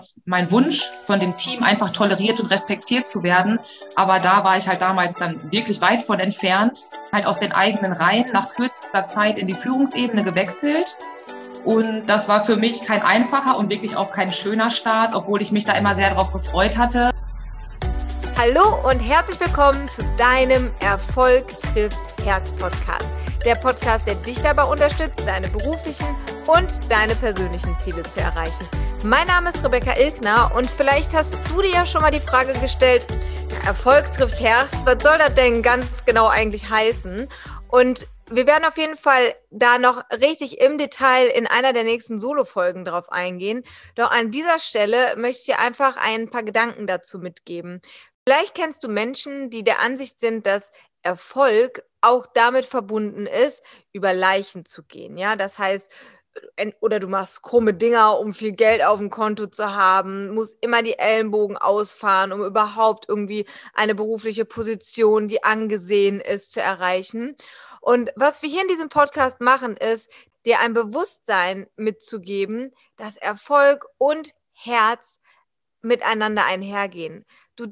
mein Wunsch von dem Team, einfach toleriert und respektiert zu werden. Aber da war ich halt damals dann wirklich weit von entfernt, halt aus den eigenen Reihen nach kürzester Zeit in die Führungsebene gewechselt. Und das war für mich kein einfacher und wirklich auch kein schöner Start, obwohl ich mich da immer sehr darauf gefreut hatte. Hallo und herzlich willkommen zu deinem Erfolg trifft Herz Podcast. Der Podcast, der dich dabei unterstützt, deine beruflichen und deine persönlichen Ziele zu erreichen. Mein Name ist Rebecca Ilkner und vielleicht hast du dir ja schon mal die Frage gestellt, Erfolg trifft Herz, was soll das denn ganz genau eigentlich heißen? Und wir werden auf jeden Fall da noch richtig im Detail in einer der nächsten Solo-Folgen drauf eingehen. Doch an dieser Stelle möchte ich dir einfach ein paar Gedanken dazu mitgeben. Vielleicht kennst du Menschen, die der Ansicht sind, dass Erfolg auch damit verbunden ist, über Leichen zu gehen. Ja, das heißt, oder du machst krumme Dinger, um viel Geld auf dem Konto zu haben, musst immer die Ellenbogen ausfahren, um überhaupt irgendwie eine berufliche Position, die angesehen ist, zu erreichen. Und was wir hier in diesem Podcast machen, ist, dir ein Bewusstsein mitzugeben, dass Erfolg und Herz miteinander einhergehen.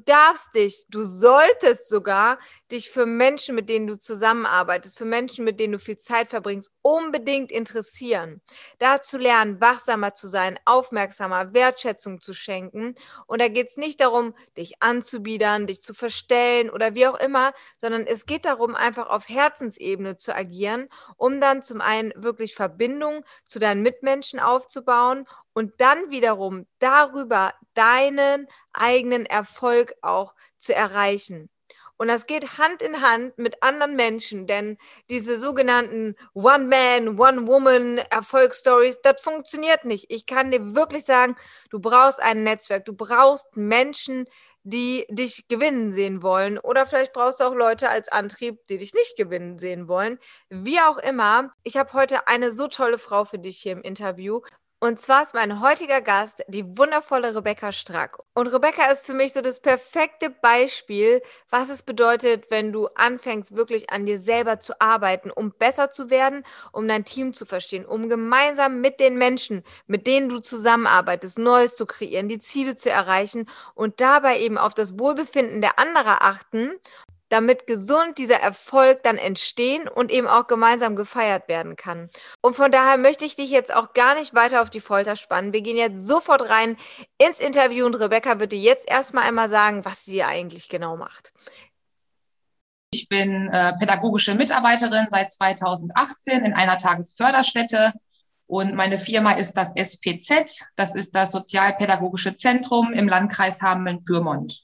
Du solltest sogar dich für Menschen, mit denen du zusammenarbeitest, für Menschen, mit denen du viel Zeit verbringst, unbedingt interessieren. Da zu lernen, wachsamer zu sein, aufmerksamer, Wertschätzung zu schenken. Und da geht es nicht darum, dich anzubiedern, dich zu verstellen oder wie auch immer, sondern es geht darum, einfach auf Herzensebene zu agieren, um dann zum einen wirklich Verbindung zu deinen Mitmenschen aufzubauen und dann wiederum darüber deinen eigenen Erfolg auch zu erreichen. Und das geht Hand in Hand mit anderen Menschen, denn diese sogenannten One-Man, One-Woman-Erfolgsstories, das funktioniert nicht. Ich kann dir wirklich sagen, du brauchst ein Netzwerk, du brauchst Menschen, die dich gewinnen sehen wollen, oder vielleicht brauchst du auch Leute als Antrieb, die dich nicht gewinnen sehen wollen. Wie auch immer, ich habe heute eine so tolle Frau für dich hier im Interview. Und zwar ist mein heutiger Gast die wundervolle Rebecca Strack. Und Rebecca ist für mich so das perfekte Beispiel, was es bedeutet, wenn du anfängst, wirklich an dir selber zu arbeiten, um besser zu werden, um dein Team zu verstehen, um gemeinsam mit den Menschen, mit denen du zusammenarbeitest, Neues zu kreieren, die Ziele zu erreichen und dabei eben auf das Wohlbefinden der anderen achten, damit gesund dieser Erfolg dann entstehen und eben auch gemeinsam gefeiert werden kann. Und von daher möchte ich dich jetzt auch gar nicht weiter auf die Folter spannen. Wir gehen jetzt sofort rein ins Interview und Rebecca wird dir jetzt erstmal einmal sagen, was sie eigentlich genau macht. Ich bin pädagogische Mitarbeiterin seit 2018 in einer Tagesförderstätte und meine Firma ist das SPZ, das ist das Sozialpädagogische Zentrum im Landkreis Hameln-Pyrmont.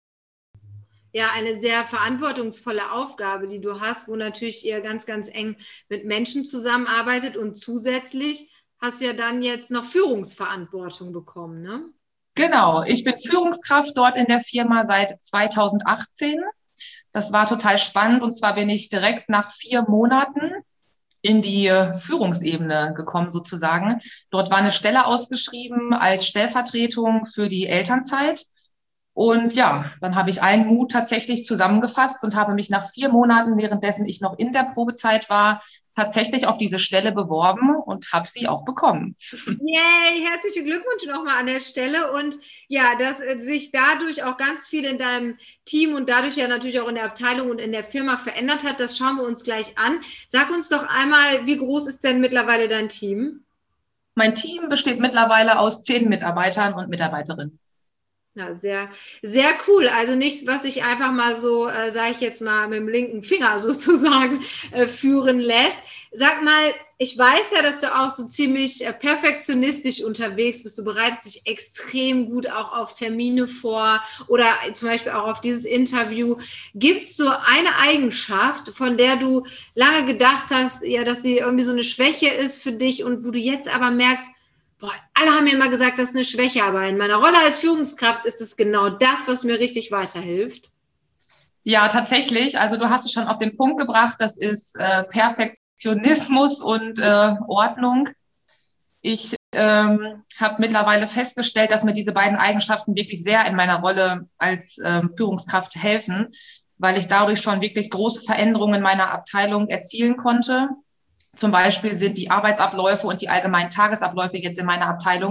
Ja, eine sehr verantwortungsvolle Aufgabe, die du hast, wo natürlich ihr ganz, ganz eng mit Menschen zusammenarbeitet und zusätzlich hast du ja dann jetzt noch Führungsverantwortung bekommen, ne? Genau, ich bin Führungskraft dort in der Firma seit 2018. Das war total spannend und zwar bin ich direkt nach 4 Monaten in die Führungsebene gekommen sozusagen. Dort war eine Stelle ausgeschrieben als Stellvertretung für die Elternzeit. Und ja, dann habe ich allen Mut tatsächlich zusammengefasst und habe mich nach 4 Monaten, währenddessen ich noch in der Probezeit war, tatsächlich auf diese Stelle beworben und habe sie auch bekommen. Yay, herzlichen Glückwunsch nochmal an der Stelle. Und ja, dass sich dadurch auch ganz viel in deinem Team und dadurch ja natürlich auch in der Abteilung und in der Firma verändert hat, das schauen wir uns gleich an. Sag uns doch einmal, wie groß ist denn mittlerweile dein Team? Mein Team besteht mittlerweile aus 10 Mitarbeitern und Mitarbeiterinnen. Ja, sehr, sehr cool. Also nichts, was sich einfach mal so, sage ich jetzt mal, mit dem linken Finger sozusagen führen lässt. Sag mal, ich weiß ja, dass du auch so ziemlich perfektionistisch unterwegs bist. Du bereitest dich extrem gut auch auf Termine vor oder zum Beispiel auch auf dieses Interview. Gibt es so eine Eigenschaft, von der du lange gedacht hast, ja, dass sie irgendwie so eine Schwäche ist für dich und wo du jetzt aber merkst, boah, alle haben mir immer gesagt, das ist eine Schwäche, aber in meiner Rolle als Führungskraft ist es genau das, was mir richtig weiterhilft? Ja, tatsächlich. Also du hast es schon auf den Punkt gebracht, das ist Perfektionismus und Ordnung. Ich habe mittlerweile festgestellt, dass mir diese beiden Eigenschaften wirklich sehr in meiner Rolle als Führungskraft helfen, weil ich dadurch schon wirklich große Veränderungen in meiner Abteilung erzielen konnte. Zum Beispiel sind die Arbeitsabläufe und die allgemeinen Tagesabläufe jetzt in meiner Abteilung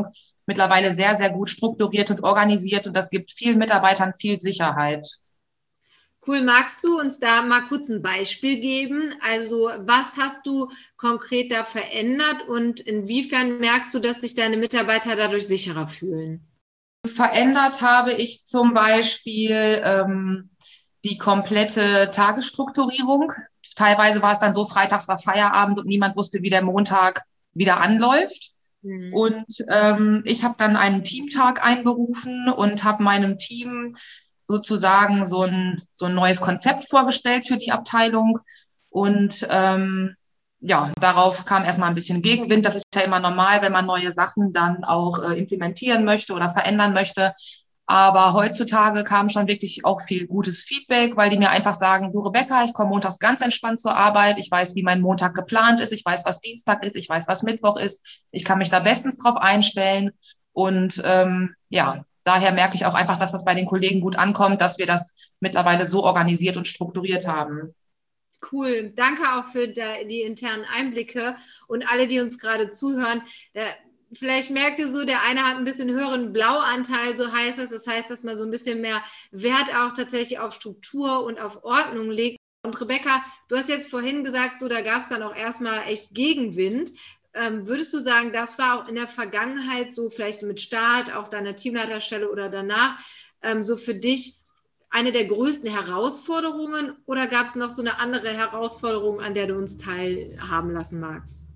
mittlerweile sehr, sehr gut strukturiert und organisiert und das gibt vielen Mitarbeitern viel Sicherheit. Cool, magst du uns da mal kurz ein Beispiel geben? Also was hast du konkret da verändert und inwiefern merkst du, dass sich deine Mitarbeiter dadurch sicherer fühlen? Verändert habe ich zum Beispiel die komplette Tagesstrukturierung. Teilweise war es dann so, freitags war Feierabend und niemand wusste, wie der Montag wieder anläuft. Und ich habe dann einen Teamtag einberufen und habe meinem Team sozusagen so ein neues Konzept vorgestellt für die Abteilung. Und ja, darauf kam erstmal ein bisschen Gegenwind. Das ist ja immer normal, wenn man neue Sachen dann auch implementieren möchte oder verändern möchte. Aber heutzutage kam schon wirklich auch viel gutes Feedback, weil die mir einfach sagen, du Rebecca, ich komme montags ganz entspannt zur Arbeit. Ich weiß, wie mein Montag geplant ist. Ich weiß, was Dienstag ist. Ich weiß, was Mittwoch ist. Ich kann mich da bestens drauf einstellen. Und ja, daher merke ich auch einfach, dass das bei den Kollegen gut ankommt, dass wir das mittlerweile so organisiert und strukturiert haben. Cool, danke auch für die internen Einblicke und alle, die uns gerade zuhören. Vielleicht merkt ihr so, der eine hat ein bisschen höheren Blauanteil, so heißt es. Das heißt, dass man so ein bisschen mehr Wert auch tatsächlich auf Struktur und auf Ordnung legt. Und Rebecca, du hast jetzt vorhin gesagt, so da gab es dann auch erstmal echt Gegenwind. Würdest du sagen, das war auch in der Vergangenheit so vielleicht mit Start, auch deiner Teamleiterstelle oder danach, so für dich eine der größten Herausforderungen oder gab es noch so eine andere Herausforderung, an der du uns teilhaben lassen magst?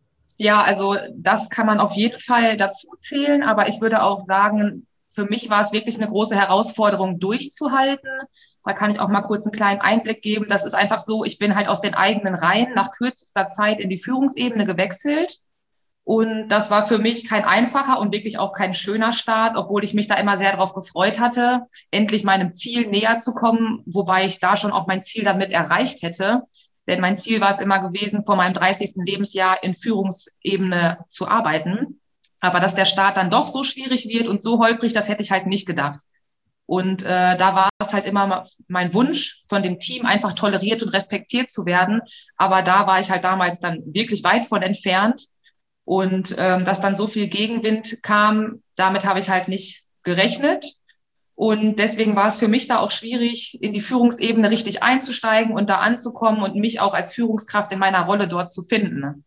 Ja, also das kann man auf jeden Fall dazu zählen, aber ich würde auch sagen, für mich war es wirklich eine große Herausforderung durchzuhalten. Da kann ich auch mal kurz einen kleinen Einblick geben. Das ist einfach so, ich bin halt aus den eigenen Reihen nach kürzester Zeit in die Führungsebene gewechselt. Und das war für mich kein einfacher und wirklich auch kein schöner Start, obwohl ich mich da immer sehr darauf gefreut hatte, endlich meinem Ziel näher zu kommen, wobei ich da schon auch mein Ziel damit erreicht hätte. Denn mein Ziel war es immer gewesen, vor meinem 30. Lebensjahr in Führungsebene zu arbeiten. Aber dass der Start dann doch so schwierig wird und so holprig, das hätte ich halt nicht gedacht. Und da war es halt immer mein Wunsch von dem Team, einfach toleriert und respektiert zu werden. Aber da war ich halt damals dann wirklich weit von entfernt. Und dass dann so viel Gegenwind kam, damit habe ich halt nicht gerechnet. Und deswegen war es für mich da auch schwierig, in die Führungsebene richtig einzusteigen und da anzukommen und mich auch als Führungskraft in meiner Rolle dort zu finden.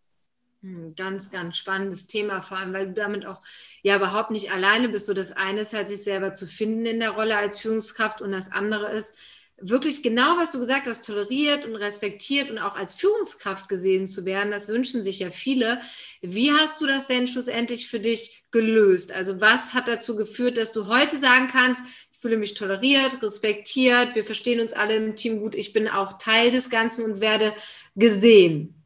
Ganz, ganz spannendes Thema, vor allem, weil du damit auch ja überhaupt nicht alleine bist. So das eine ist halt, sich selber zu finden in der Rolle als Führungskraft und das andere ist, wirklich genau, was du gesagt hast, toleriert und respektiert und auch als Führungskraft gesehen zu werden. Das wünschen sich ja viele. Wie hast du das denn schlussendlich für dich gelöst? Also was hat dazu geführt, dass du heute sagen kannst, ich fühle mich toleriert, respektiert, wir verstehen uns alle im Team gut, ich bin auch Teil des Ganzen und werde gesehen?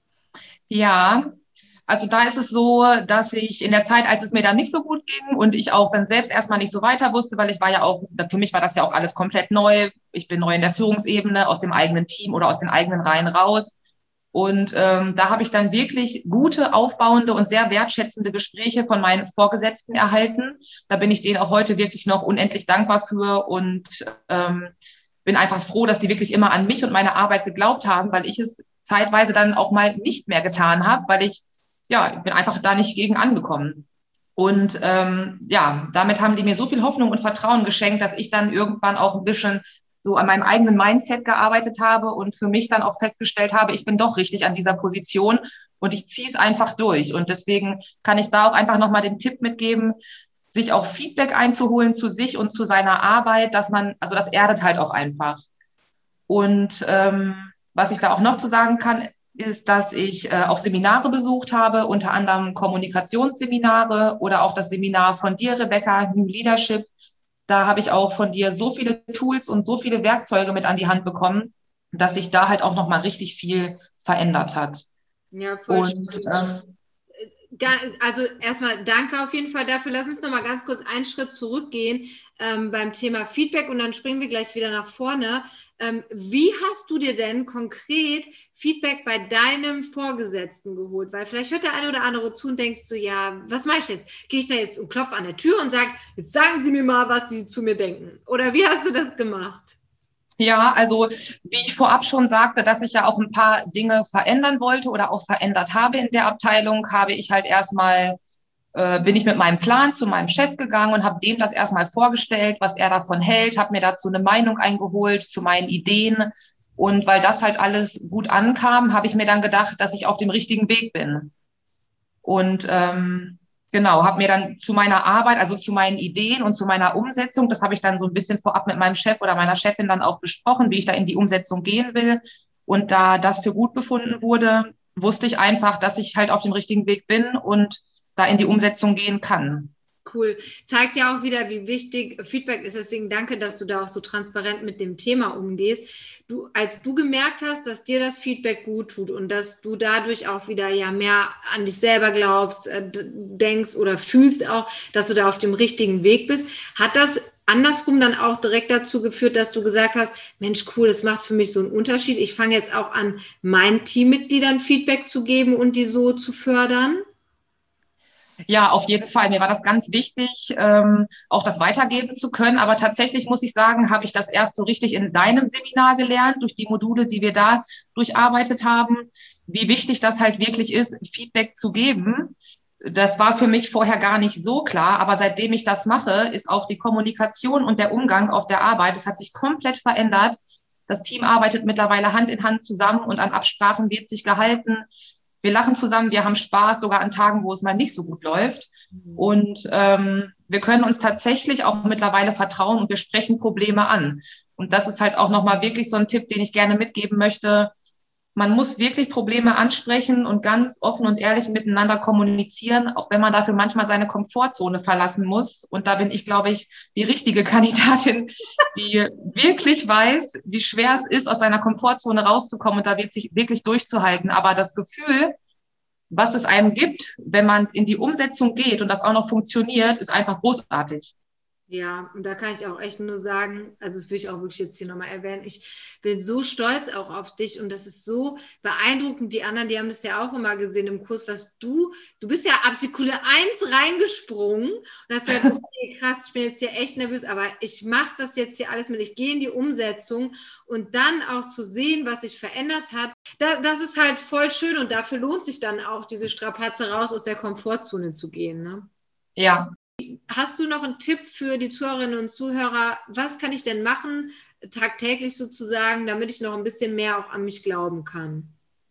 Ja, also da ist es so, dass ich in der Zeit, als es mir dann nicht so gut ging und ich auch dann selbst erstmal nicht so weiter wusste, weil ich war ja auch, für mich war das ja auch alles komplett neu. Ich bin neu in der Führungsebene, aus dem eigenen Team oder aus den eigenen Reihen raus. Und da habe ich dann wirklich gute, aufbauende und sehr wertschätzende Gespräche von meinen Vorgesetzten erhalten. Da bin ich denen auch heute wirklich noch unendlich dankbar für und bin einfach froh, dass die wirklich immer an mich und meine Arbeit geglaubt haben, weil ich es zeitweise dann auch mal nicht mehr getan habe, weil ich bin einfach da nicht gegen angekommen. Und ja, damit haben die mir so viel Hoffnung und Vertrauen geschenkt, dass ich dann irgendwann auch ein bisschen so an meinem eigenen Mindset gearbeitet habe und für mich dann auch festgestellt habe, ich bin doch richtig an dieser Position und ich ziehe es einfach durch. Und deswegen kann ich da auch einfach nochmal den Tipp mitgeben, sich auch Feedback einzuholen zu sich und zu seiner Arbeit, dass man, also das erdet halt auch einfach. Und was ich da auch noch zu sagen kann, ist, dass ich auch Seminare besucht habe, unter anderem Kommunikationsseminare oder auch das Seminar von dir, Rebecca, New Leadership. Da habe ich auch von dir so viele Tools und so viele Werkzeuge mit an die Hand bekommen, dass sich da halt auch nochmal richtig viel verändert hat. Ja, voll. Und also erstmal danke auf jeden Fall dafür. Lass uns noch mal ganz kurz einen Schritt zurückgehen beim Thema Feedback und dann springen wir gleich wieder nach vorne. Wie hast du dir denn konkret Feedback bei deinem Vorgesetzten geholt? Weil vielleicht hört der eine oder andere zu und denkst du, ja, was mache ich jetzt? Gehe ich da jetzt und klopfe an der Tür und sage, jetzt sagen Sie mir mal, was Sie zu mir denken. Oder wie hast du das gemacht? Ja, also wie ich vorab schon sagte, dass ich ja auch ein paar Dinge verändern wollte oder auch verändert habe in der Abteilung, habe ich halt erstmal bin ich mit meinem Plan zu meinem Chef gegangen und habe dem das erstmal vorgestellt, was er davon hält, habe mir dazu eine Meinung eingeholt zu meinen Ideen. Und weil das halt alles gut ankam, habe ich mir dann gedacht, dass ich auf dem richtigen Weg bin. Und genau, habe mir dann zu meiner Arbeit, also zu meinen Ideen und zu meiner Umsetzung, das habe ich dann so ein bisschen vorab mit meinem Chef oder meiner Chefin dann auch besprochen, wie ich da in die Umsetzung gehen will. Und da das für gut befunden wurde, wusste ich einfach, dass ich halt auf dem richtigen Weg bin und da in die Umsetzung gehen kann. Cool. Zeigt ja auch wieder, wie wichtig Feedback ist. Deswegen danke, dass du da auch so transparent mit dem Thema umgehst. Als du gemerkt hast, dass dir das Feedback gut tut und dass du dadurch auch wieder ja mehr an dich selber glaubst, denkst oder fühlst auch, dass du da auf dem richtigen Weg bist, hat das andersrum dann auch direkt dazu geführt, dass du gesagt hast, Mensch, cool, das macht für mich so einen Unterschied. Ich fange jetzt auch an, meinen Teammitgliedern Feedback zu geben und die so zu fördern? Ja, auf jeden Fall. Mir war das ganz wichtig, auch das weitergeben zu können. Aber tatsächlich muss ich sagen, habe ich das erst so richtig in deinem Seminar gelernt, durch die Module, die wir da durcharbeitet haben, wie wichtig das halt wirklich ist, Feedback zu geben. Das war für mich vorher gar nicht so klar. Aber seitdem ich das mache, ist auch die Kommunikation und der Umgang auf der Arbeit, es hat sich komplett verändert. Das Team arbeitet mittlerweile Hand in Hand zusammen und an Absprachen wird sich gehalten. Wir lachen zusammen, wir haben Spaß, sogar an Tagen, wo es mal nicht so gut läuft. Und wir können uns tatsächlich auch mittlerweile vertrauen und wir sprechen Probleme an. Und das ist halt auch nochmal wirklich so ein Tipp, den ich gerne mitgeben möchte. Man muss wirklich Probleme ansprechen und ganz offen und ehrlich miteinander kommunizieren, auch wenn man dafür manchmal seine Komfortzone verlassen muss. Und da bin ich, glaube ich, die richtige Kandidatin, die wirklich weiß, wie schwer es ist, aus seiner Komfortzone rauszukommen und da wirklich durchzuhalten. Aber das Gefühl, was es einem gibt, wenn man in die Umsetzung geht und das auch noch funktioniert, ist einfach großartig. Ja, und da kann ich auch echt nur sagen, also das will ich auch wirklich jetzt hier nochmal erwähnen, ich bin so stolz auch auf dich und das ist so beeindruckend. Die anderen, die haben das ja auch immer gesehen im Kurs, was du bist ja ab Sekunde 1 reingesprungen und hast gesagt, okay, krass, ich bin jetzt hier echt nervös, aber ich mache das jetzt hier alles mit, ich gehe in die Umsetzung und dann auch zu sehen, was sich verändert hat, das ist halt voll schön und dafür lohnt sich dann auch, diese Strapaze raus aus der Komfortzone zu gehen, ne? Ja. Hast du noch einen Tipp für die Zuhörerinnen und Zuhörer? Was kann ich denn machen, tagtäglich sozusagen, damit ich noch ein bisschen mehr auch an mich glauben kann?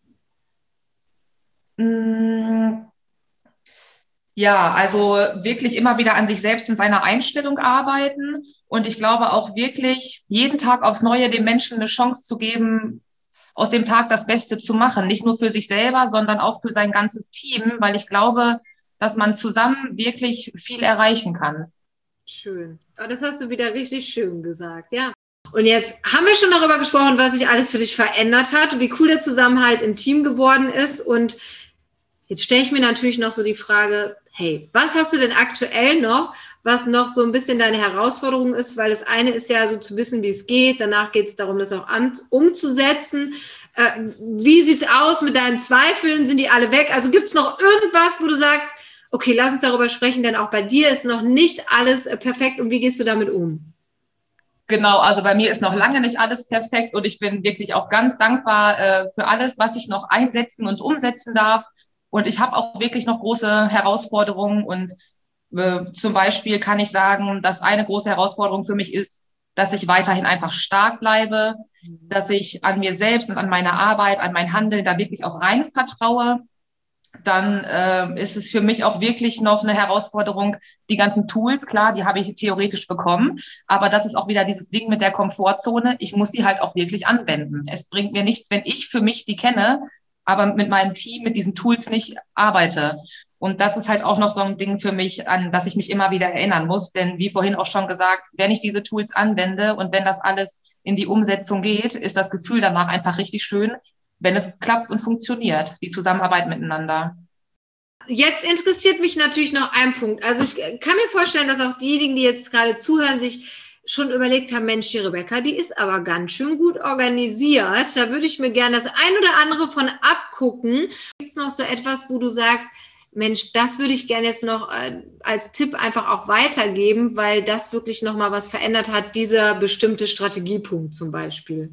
Ja, also wirklich immer wieder an sich selbst und seiner Einstellung arbeiten. Und ich glaube auch wirklich jeden Tag aufs Neue dem Menschen eine Chance zu geben, aus dem Tag das Beste zu machen. Nicht nur für sich selber, sondern auch für sein ganzes Team, weil ich glaube, dass man zusammen wirklich viel erreichen kann. Schön. Oh, das hast du wieder richtig schön gesagt, ja. Und jetzt haben wir schon darüber gesprochen, was sich alles für dich verändert hat, wie cool der Zusammenhalt im Team geworden ist. Und jetzt stelle ich mir natürlich noch so die Frage, hey, was hast du denn aktuell noch, was noch so ein bisschen deine Herausforderung ist? Weil das eine ist ja so zu wissen, wie es geht. Danach geht es darum, das auch umzusetzen. Wie sieht es aus mit deinen Zweifeln? Sind die alle weg? Also gibt es noch irgendwas, wo du sagst, okay, lass uns darüber sprechen, denn auch bei dir ist noch nicht alles perfekt. Und wie gehst du damit um? Genau, also bei mir ist noch lange nicht alles perfekt und ich bin wirklich auch ganz dankbar für alles, was ich noch einsetzen und umsetzen darf. Und ich habe auch wirklich noch große Herausforderungen und zum Beispiel kann ich sagen, dass eine große Herausforderung für mich ist, dass ich weiterhin einfach stark bleibe, dass ich an mir selbst und an meine Arbeit, an mein Handeln da wirklich auch rein vertraue. Dann ist es für mich auch wirklich noch eine Herausforderung, die ganzen Tools, klar, die habe ich theoretisch bekommen, aber das ist auch wieder dieses Ding mit der Komfortzone. Ich muss die halt auch wirklich anwenden. Es bringt mir nichts, wenn ich für mich die kenne, aber mit meinem Team, mit diesen Tools nicht arbeite. Und das ist halt auch noch so ein Ding für mich, an das ich mich immer wieder erinnern muss. Denn wie vorhin auch schon gesagt, wenn ich diese Tools anwende und wenn das alles in die Umsetzung geht, ist das Gefühl danach einfach richtig schön, wenn es klappt und funktioniert, die Zusammenarbeit miteinander. Jetzt interessiert mich natürlich noch ein Punkt. Also ich kann mir vorstellen, dass auch diejenigen, die jetzt gerade zuhören, sich schon überlegt haben, Mensch, die Rebecca, die ist aber ganz schön gut organisiert. Da würde ich mir gerne das ein oder andere von abgucken. Gibt es noch so etwas, wo du sagst, Mensch, das würde ich gerne jetzt noch als Tipp einfach auch weitergeben, weil das wirklich nochmal was verändert hat, dieser bestimmte Strategiepunkt zum Beispiel?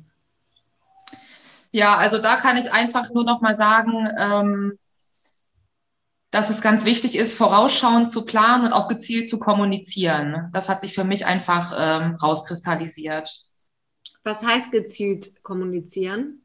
Ja, also da kann ich einfach nur noch mal sagen, dass es ganz wichtig ist, vorausschauend zu planen und auch gezielt zu kommunizieren. Das hat sich für mich einfach rauskristallisiert. Was heißt gezielt kommunizieren?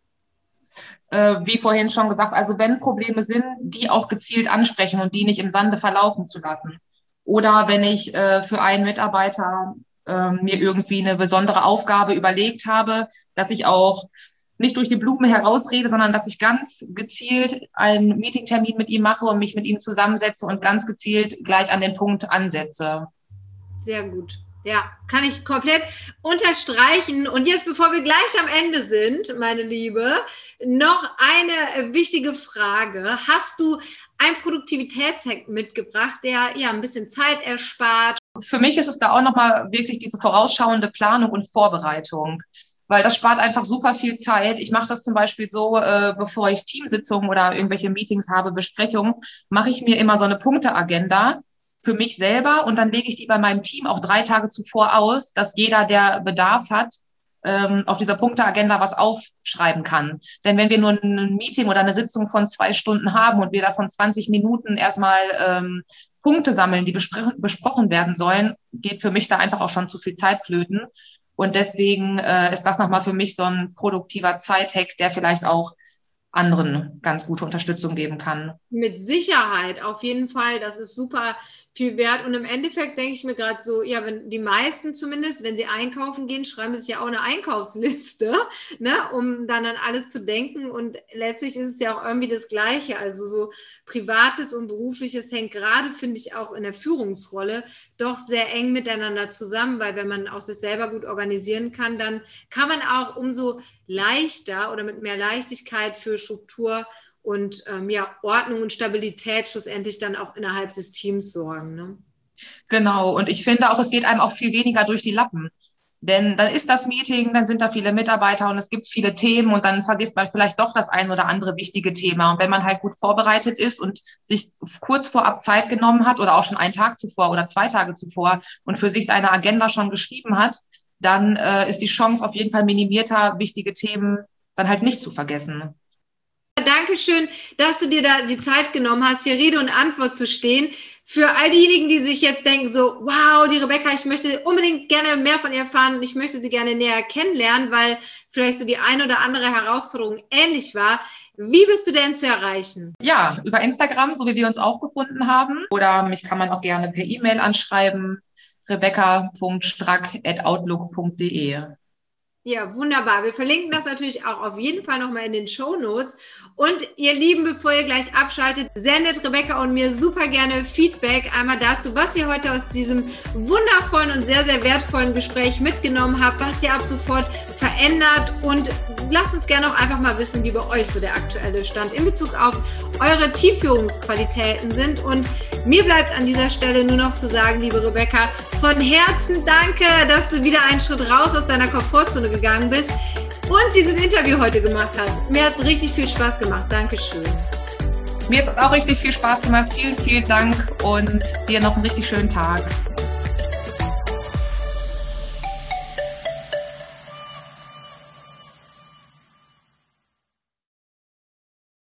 Wie vorhin schon gesagt, also wenn Probleme sind, die auch gezielt ansprechen und die nicht im Sande verlaufen zu lassen. Oder wenn ich für einen Mitarbeiter mir irgendwie eine besondere Aufgabe überlegt habe, dass ich auch nicht durch die Blume herausrede, sondern dass ich ganz gezielt einen Meetingtermin mit ihm mache und mich mit ihm zusammensetze und ganz gezielt gleich an den Punkt ansetze. Sehr gut. Ja, kann ich komplett unterstreichen. Und jetzt, bevor wir gleich am Ende sind, meine Liebe, noch eine wichtige Frage. Hast du einen Produktivitätshack mitgebracht, der ja ein bisschen Zeit erspart? Für mich ist es da auch nochmal wirklich diese vorausschauende Planung und Vorbereitung, weil das spart einfach super viel Zeit. Ich mache das zum Beispiel so, bevor ich Teamsitzungen oder irgendwelche Meetings habe, Besprechungen, mache ich mir immer so eine Punkteagenda für mich selber und dann lege ich die bei meinem Team auch 3 Tage zuvor aus, dass jeder, der Bedarf hat, auf dieser Punkteagenda was aufschreiben kann. Denn wenn wir nur ein Meeting oder eine Sitzung von 2 Stunden haben und wir davon 20 Minuten erstmal Punkte sammeln, die besprochen werden sollen, geht für mich da einfach auch schon zu viel Zeit flöten. Und deswegen ist das nochmal für mich so ein produktiver Zeithack, der vielleicht auch anderen ganz gute Unterstützung geben kann. Mit Sicherheit, auf jeden Fall. Das ist super viel wert. Und im Endeffekt denke ich mir gerade so, ja, wenn die meisten zumindest, wenn sie einkaufen gehen, schreiben sie sich ja auch eine Einkaufsliste, ne, um dann an alles zu denken. Und letztlich ist es ja auch irgendwie das Gleiche. Also so Privates und Berufliches hängt gerade, finde ich, auch in der Führungsrolle doch sehr eng miteinander zusammen, weil wenn man auch sich selber gut organisieren kann, dann kann man auch umso leichter oder mit mehr Leichtigkeit für Struktur und Ordnung und Stabilität schlussendlich dann auch innerhalb des Teams sorgen. Ne? Genau, und ich finde auch, es geht einem auch viel weniger durch die Lappen. Denn dann ist das Meeting, dann sind da viele Mitarbeiter und es gibt viele Themen und dann vergisst man vielleicht doch das ein oder andere wichtige Thema. Und wenn man halt gut vorbereitet ist und sich kurz vorab Zeit genommen hat oder auch schon einen Tag zuvor oder 2 Tage zuvor und für sich seine Agenda schon geschrieben hat, dann ist die Chance auf jeden Fall minimierter, wichtige Themen dann halt nicht zu vergessen. Dankeschön, dass du dir da die Zeit genommen hast, hier Rede und Antwort zu stehen. Für all diejenigen, die sich jetzt denken so, wow, die Rebecca, ich möchte unbedingt gerne mehr von ihr erfahren und ich möchte sie gerne näher kennenlernen, weil vielleicht so die eine oder andere Herausforderung ähnlich war. Wie bist du denn zu erreichen? Ja, über Instagram, so wie wir uns auch gefunden haben. Oder mich kann man auch gerne per E-Mail anschreiben, rebecca.strack@outlook.de. Ja, wunderbar. Wir verlinken das natürlich auch auf jeden Fall nochmal in den Shownotes. Und ihr Lieben, bevor ihr gleich abschaltet, sendet Rebecca und mir super gerne Feedback einmal dazu, was ihr heute aus diesem wundervollen und sehr, sehr wertvollen Gespräch mitgenommen habt, was ihr ab sofort verändert und lasst uns gerne auch einfach mal wissen, wie bei euch so der aktuelle Stand in Bezug auf eure Teamführungsqualitäten sind. Und mir bleibt an dieser Stelle nur noch zu sagen, liebe Rebecca, von Herzen danke, dass du wieder einen Schritt raus aus deiner Komfortzone gegangen bist und dieses Interview heute gemacht hast. Mir hat es richtig viel Spaß gemacht. Dankeschön. Mir hat es auch richtig viel Spaß gemacht. Vielen, vielen Dank und dir noch einen richtig schönen Tag.